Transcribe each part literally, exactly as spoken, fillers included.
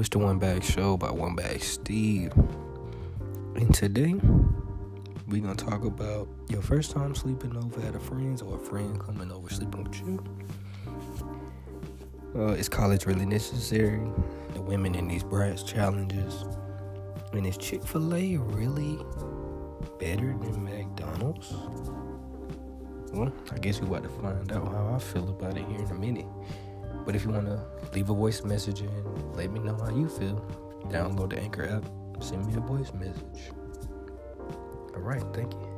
it's the One Bag Show by One Bag Steve. And today, we're going to talk about your first time sleeping over at a friend's or a friend coming over sleeping with you. Uh, is college really necessary? The women in these brats challenges. And is Chick-fil-A really better than McDonald's? Well, I guess we're about to find out how I feel about it here in a minute. But if you want to leave a voice message and let me know how you feel, download the Anchor app, send me a voice message. All right, thank you.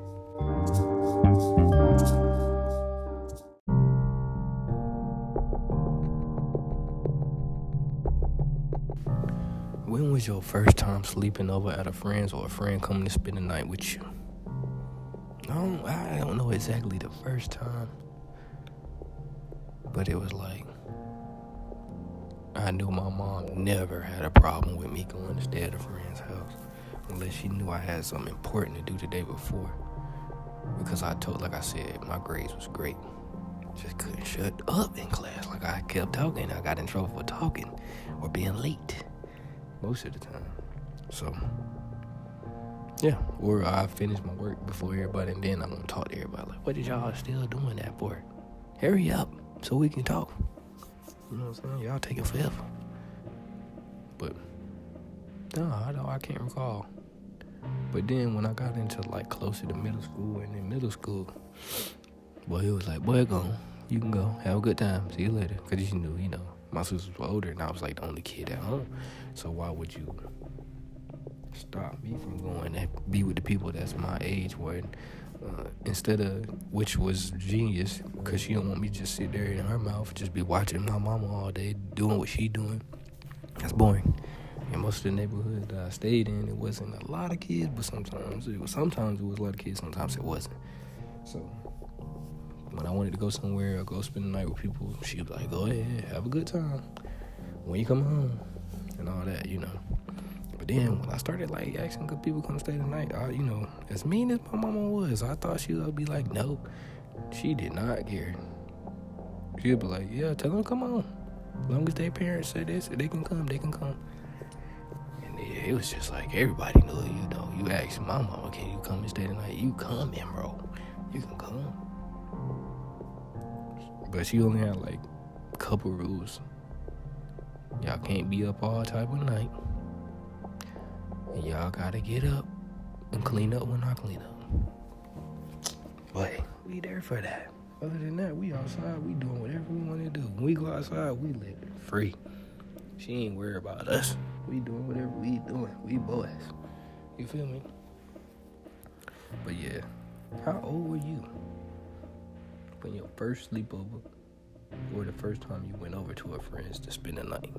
When was your first time sleeping over at a friend's or a friend coming to spend the night with you? I don't, I don't know exactly the first time, but it was like, I knew my mom never had a problem with me going to stay at a friend's house unless she knew I had something important to do the day before. Because I told, like I said, my grades was great. Just couldn't shut up in class. Like I kept talking. I got in trouble for talking or being late most of the time. So, yeah. Or I finished my work before everybody and then I'm going to talk to everybody. Like, what did y'all still doing that for? Hurry up so we can talk. You know what I'm saying? Y'all taking forever. But, no, I don't, I can't recall. But then when I got into, like, closer to middle school and in middle school, boy, it was like, boy, go. You can go. Have a good time. See you later. Because you knew, you know, my sisters were older and I was, like, the only kid at home. So why would you stop me from going and be with the people that's my age where Uh, instead of, which was genius, because she don't want me to just sit there in her mouth, just be watching my mama all day, doing what she doing. That's boring. And most of the neighborhoods that I stayed in, it wasn't a lot of kids, but sometimes it was, sometimes it was a lot of kids, sometimes it wasn't. So, when I wanted to go somewhere or go spend the night with people, she was like, go ahead, have a good time when you come home, and all that, you know. But then when I started like asking good people come stay tonight, I, you know, as mean as my mama was, I thought she would be like, no. She did not care. She'd be like, yeah, tell them come on. As long as their parents say this, they can come, they can come. And it, it was just like everybody knew, you know. You asked my mama, can you come and stay tonight? You coming, bro. You can come. But she only had like a couple rules. Y'all can't be up all type of night. And y'all gotta get up and clean up when I clean up. But we there for that. Other than that, we outside, we doing whatever we want to do. When we go outside, we live free. She ain't worried about us. We doing whatever we doing. We boys. You feel me? But yeah, how old were you when your first sleepover or the first time you went over to a friend's to spend the night?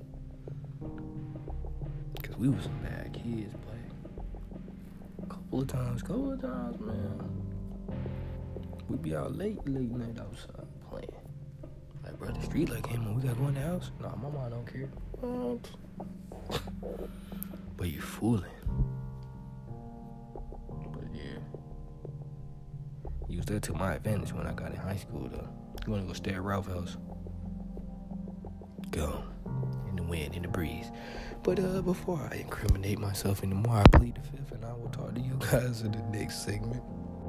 Because we was some bad kids, but couple of times, couple of times, man. We be out late, late night outside playing. Like, bro, the street light came on, we gotta go in the house? Nah, my mom don't care. What? But you fooling. But yeah. Used that to my advantage when I got in high school, though. You wanna go stay at Ralph House? Go. In the wind, in the breeze. But uh, before I incriminate myself anymore, I plead the fifth, and I will talk to you guys in the next segment.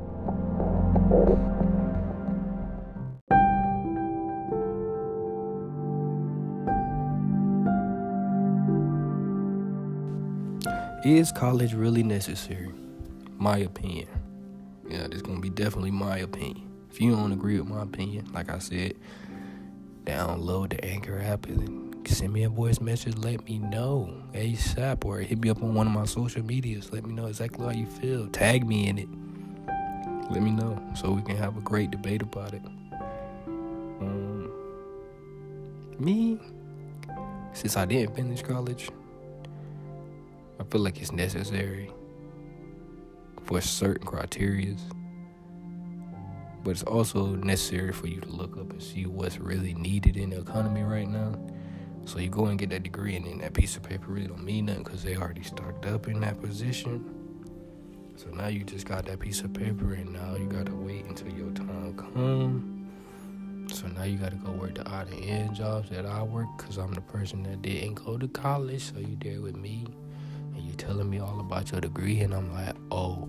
Is college really necessary? My opinion. Yeah, this is going to be definitely my opinion. If you don't agree with my opinion, like I said, download the Anchor app and send me a voice message. Let me know ASAP, or hit me up on one of my social medias. Let me know exactly how you feel. Tag me in it. Let me know so we can have a great debate about it. Um, me, since I didn't finish college, I feel like it's necessary for certain criteria, but it's also necessary for you to look up and see what's really needed in the economy right now. So you go and get that degree, and then that piece of paper really don't mean nothing because they already stocked up in that position. So now you just got that piece of paper, and now you gotta wait until your time comes. So now you gotta go work the odd and end jobs that I work, because I'm the person that didn't go to college. So you there with me, and you telling me all about your degree, and I'm like, oh,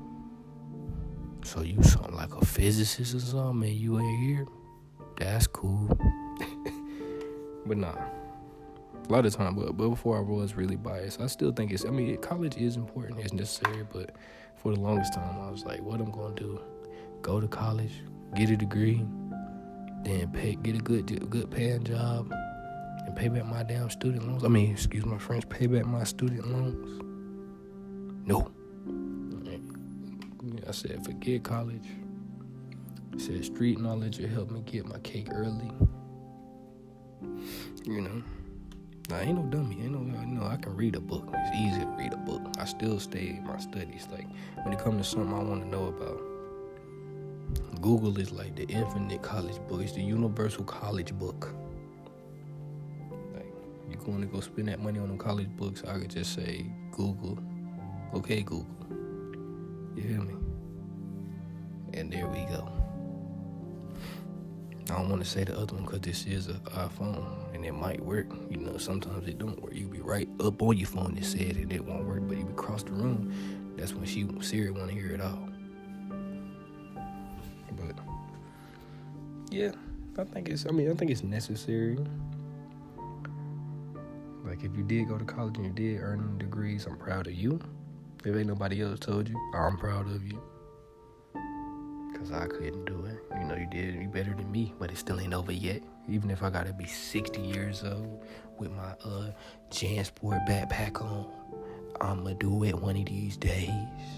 so you something like a physicist or something, and you ain't here? That's cool. But nah, a lot of time, but, but before I was really biased, I still think it's, I mean, college is important, it's necessary, but for the longest time, I was like, what I'm gonna do, go to college, get a degree, then pay, get a good good paying job, and pay back my damn student loans. I mean, excuse my French, pay back my student loans. No. I said, forget college. I said, street knowledge will help me get my cake early. You know, I ain't no dummy. Ain't no, you know, I can read a book. It's easy to read a book. I still stay in my studies. Like, when it comes to something I want to know about, Google is like the infinite college book. It's the universal college book. Like, you going to go spend that money on them college books, I could just say, Google. Okay, Google. You hear me? And there we go. I don't want to say the other one because this is an iPhone and it might work. You know, sometimes it don't work. You be right up on your phone that said it, it won't work, but you be across the room. That's when she Siri want to hear it all. But yeah, I think it's. I mean, I think it's necessary. Like, if you did go to college and you did earn degrees, I'm proud of you. If ain't nobody else told you, I'm proud of you. Because I couldn't do it. You know, you did you better than me, but it still ain't over yet. Even if I gotta be sixty years old with my uh JanSport backpack on, I'ma do it one of these days.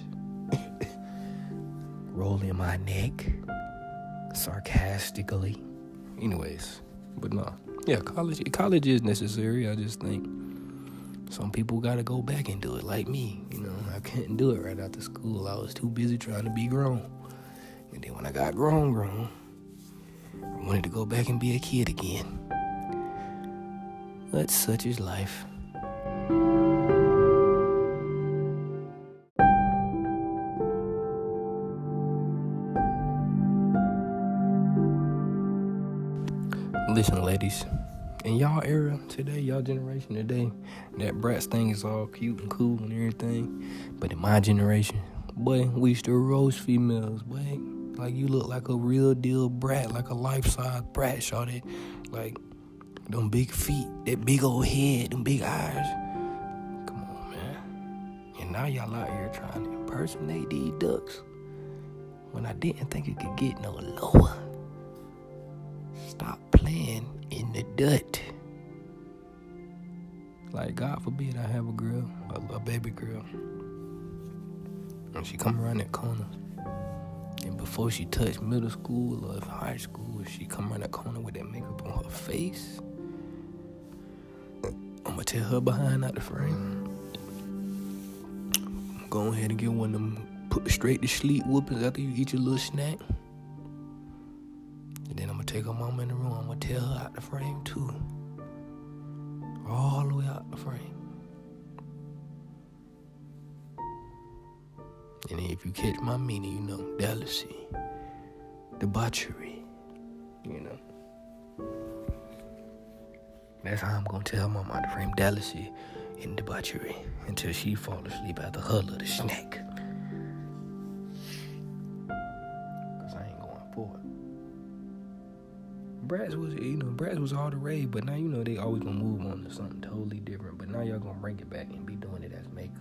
Rolling my neck sarcastically. Anyways, but no. Yeah, college college is necessary. I just think some people gotta go back and do it, like me. You know, I couldn't do it right after school. I was too busy trying to be grown. And then when I got grown, grown, I wanted to go back and be a kid again. But such is life. Listen, ladies, in y'all era today, y'all generation today, that Bratz thing is all cute and cool and everything. But in my generation, boy, we used to roast females, boy. Like, you look like a real deal brat, like a life-size brat, shawty. Like, them big feet, that big old head, them big eyes. Come on, man. And now y'all out here trying to impersonate these ducks when I didn't think it could get no lower. Stop playing in the dirt. Like, God forbid I have a girl, a, a baby girl, and she come around that corner, and before she touch middle school or high school, if she come around that corner with that makeup on her face, I'm gonna tell her behind out the frame. Go ahead and get one of them put straight to sleep whoopings after you eat your little snack. And then I'm gonna take her mama in the room. I'm gonna tell her out the frame too. All the way out the frame. And if you catch my meaning, you know, jealousy, debauchery, you know. That's how I'm gonna tell mama out the frame, jealousy and debauchery, until she fall asleep after her little snack. Cause I ain't going for it. Bratz was, you know, Bratz was all the rage, but now, you know, they always gonna move on to something totally different. But now y'all gonna bring it back and be doing it as makeup.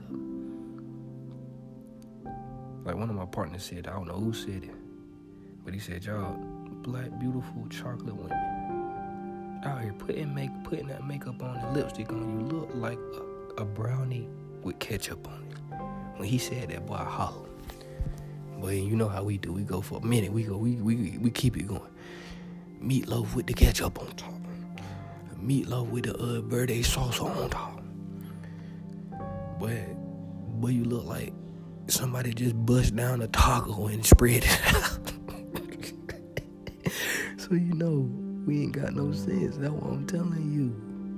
Like, one of my partners said, I don't know who said it, but he said, y'all black, beautiful, chocolate women out here putting make putting that makeup on and lipstick on, you look like a, a brownie with ketchup on it. When he said that, boy, I hollered. But you know how we do. We go for a minute. We go. We we we keep it going. Meatloaf with the ketchup on top. Meatloaf with the uh, birthday sauce on top. Boy, boy, you look like somebody just bust down a taco and spread it out. So, you know, we ain't got no sense. That's what I'm telling you.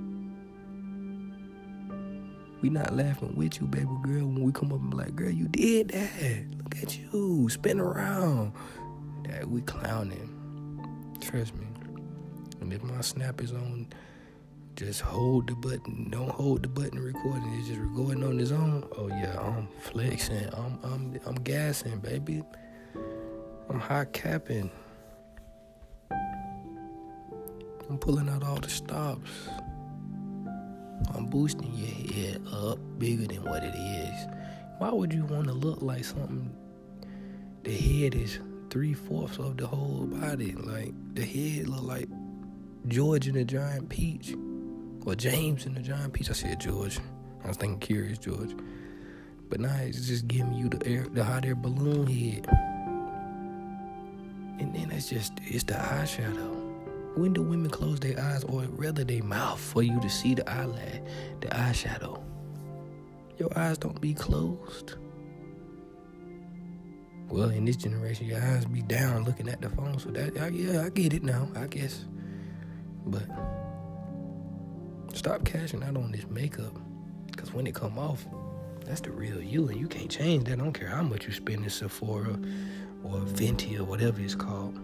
We not laughing with you, baby girl, when we come up and be like, girl, you did that. Look at you, spin around. That we clowning. Trust me. And if my snap is on, just hold the button. Don't hold the button recording. It's just recording on its own. Oh yeah, I'm flexing. I'm I'm I'm gassing, baby. I'm high capping. I'm pulling out all the stops. I'm boosting your head up bigger than what it is. Why would you want to look like something? The head is three-fourths of the whole body. Like, the head look like George and the Giant Peach. Or James and the Giant Peach. I said George. I was thinking Curious George. But now it's just giving you the air, the hot air balloon head. And then it's just, it's the eyeshadow. When do women close their eyes or rather their mouth for you to see the eyelid, the eyeshadow? Your eyes don't be closed. Well, in this generation, your eyes be down looking at the phone. So that, I, yeah, I get it now, I guess. But stop cashing out on this makeup. Because when it come off, that's the real you. And you can't change that. I don't care how much you spend in Sephora or Fenty or whatever it's called.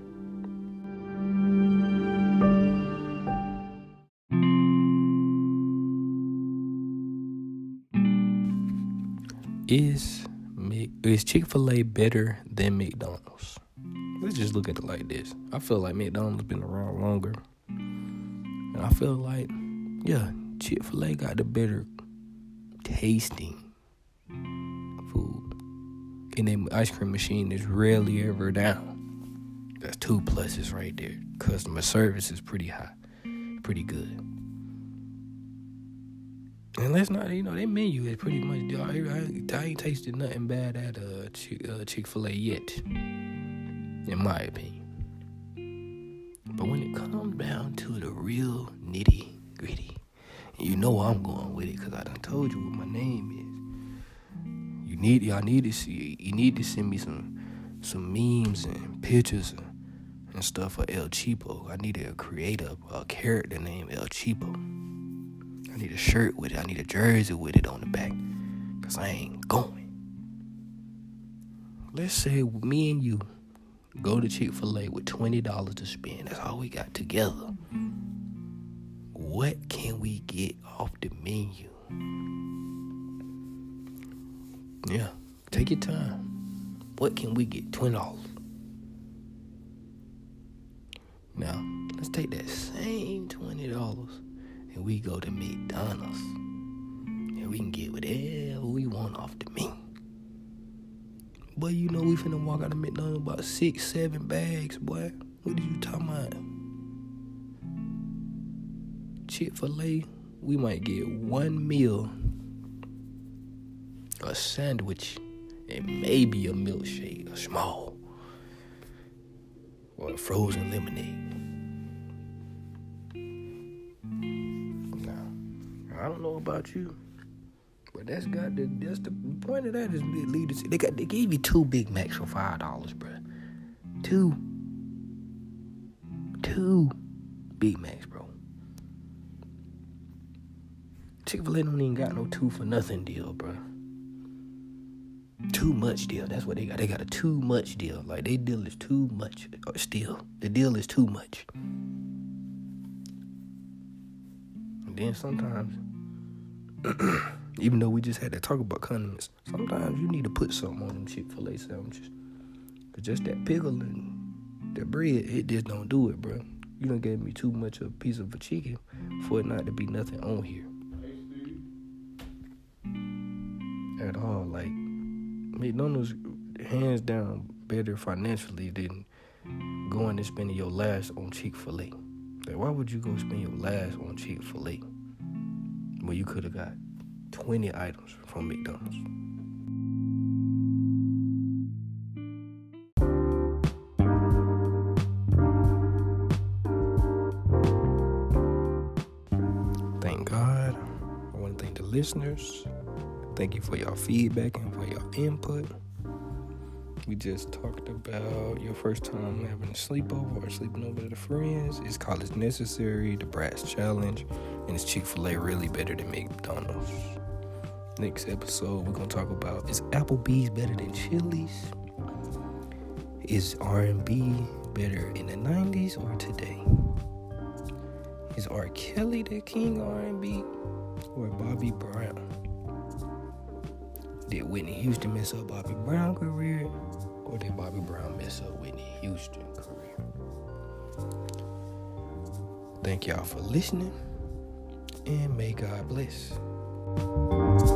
Is is Chick-fil-A better than McDonald's? Let's just look at it like this. I feel like McDonald's been around longer. And I feel like, yeah, Chick-fil-A got the better tasting food. And then ice cream machine is rarely ever down. That's two pluses right there. Customer service is pretty high. Pretty good. And let's not, you know, their menu is pretty much, I, I, I ain't tasted nothing bad at uh, Chick, uh, Chick-fil-A yet, in my opinion. But when it comes down to the real nitty gritty, and you know I'm going with it because I done told you what my name is. You need, y'all need to see, you need to send me some, some memes and pictures and, and stuff for El Cheapo. I need to create a, a character named El Cheapo. I need a shirt with it. I need a jersey with it on the back. Because I ain't going. Let's say me and you go to Chick-fil-A with twenty dollars to spend. That's all we got together. What can we get off the menu? Yeah, take your time. What can we get? twenty dollars. Now, let's take that same twenty dollars and we go to McDonald's. And we can get whatever we want off the menu. Boy, you know we finna walk out of McDonald's about six, seven bags, boy. What are you talking about? Chick-fil-A, we might get one meal, a sandwich, and maybe a milkshake, a small, or a frozen lemonade. Now, I don't know about you, but that's got the that's the point of that is lead to, they got they gave you two Big Macs for five dollars, bro. Two, two Big Macs, bro. Chick-fil-A don't even got no two for nothing deal, bro. Too much deal. That's what they got. They got a too much deal. Like, their deal is too much. Still, the deal is too much. And then sometimes, even though we just had to talk about condiments, sometimes you need to put something on them Chick-fil-A sandwiches. Cause just that pickle and that bread, it just don't do it, bro. You done gave me too much of a piece of a chicken for it not to be nothing on here. At all. Like, McDonald's hands down better financially than going and spending your last on Chick-fil-A. Like, why would you go spend your last on Chick-fil-A when you could have got twenty items from McDonald's? Thank God. I want to thank the listeners. Thank you for your feedback and for your input. We just talked about your first time having a sleepover or sleeping over with friends. It's College Necessary, the Bratz Challenge, and is Chick-fil-A really better than McDonald's? Next episode, we're going to talk about, is Applebee's better than Chili's? Is R and B better in the nineties or today? Is R. Kelly the king of R and B or Bobby Brown? Did Whitney Houston mess up Bobby Brown's career, or did Bobby Brown mess up Whitney Houston's career? Thank y'all for listening, and may God bless.